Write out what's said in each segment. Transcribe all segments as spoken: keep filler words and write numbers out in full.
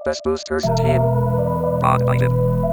Best Boosters Team. Spotlighted.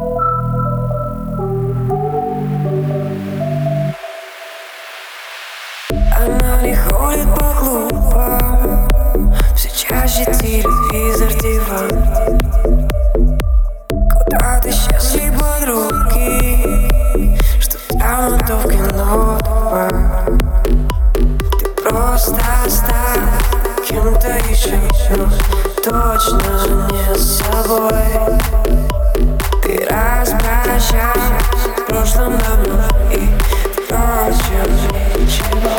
Она не ходит по клубам, все чаще телевизор, диван. Куда-то исчезли подруги, что там, то в кино, бар. Ты просто стал кем-то еще, но точно не с собой. Ты распрощался с прошлым давно и впрочем ничего.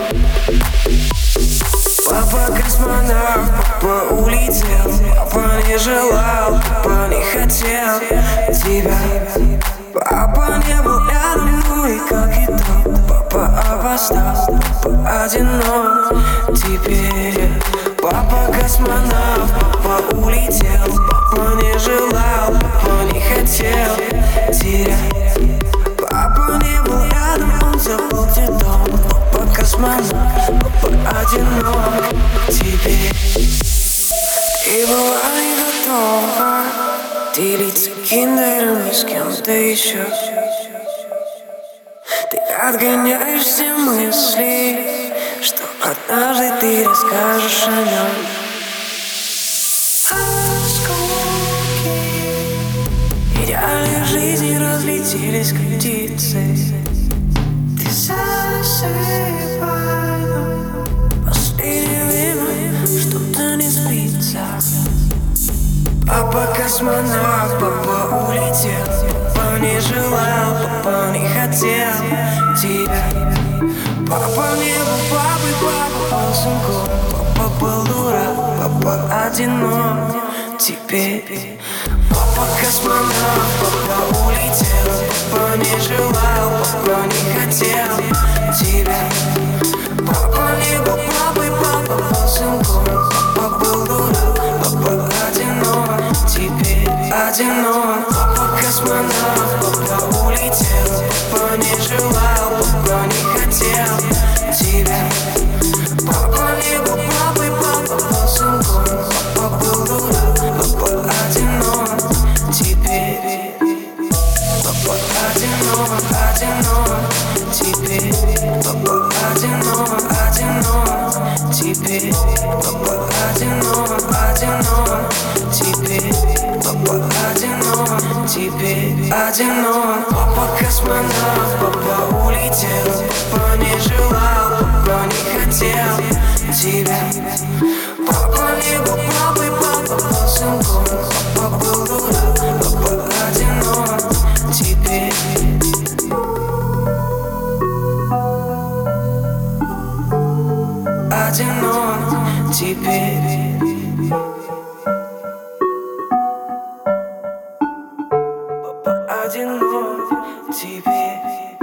Папа космонавт, папа улетел, папа не желал, папа не хотел тебя. Папа не был рядом, ну и как и то. Папа опоздал, папа одинок теперь. Папа космонавт, папа улетел, папа не желал, папа не хотел терять. Папа не был рядом, он забыл где дом. Папа космонавт, папа одинок теперь. Ты была не готова делиться киндером с кем-то еще. Ты отгоняешь все мысли, что однажды ты расскажешь о нем. Осколки идеальной жизни разлетелись как птицы. Ты засыпай, последнее время что-то не спится. Папа космонавт, папа улетел, папа не желал, папа не хотел тебя. Папа не был папой, папа был сынком, папа был дурак, папа одинок теперь. Папа космонавт, папа улетел, папа не желал, папа не хотел тебя. Папа не был папой, папа был сынком, папа был дурак, папа одинок теперь. Одинок. Папа космонавт, папа улетел, папа не желал, папа не хотел тебя. Папа не был папой, папа был сынком, папа был дурак, папа одинок теперь. Папа одинок, одинок теперь. Папа одинок, одинок теперь. Папа одинок, одинок теперь. Папа одинок теперь. Одинок. Папа космонавт, папа улетел, папа не желал, папа не хотел тебя. Папа не был папой, папа был сынком, папа был дурак, папа одинок теперь. Одинок теперь. Папа одинок теперь.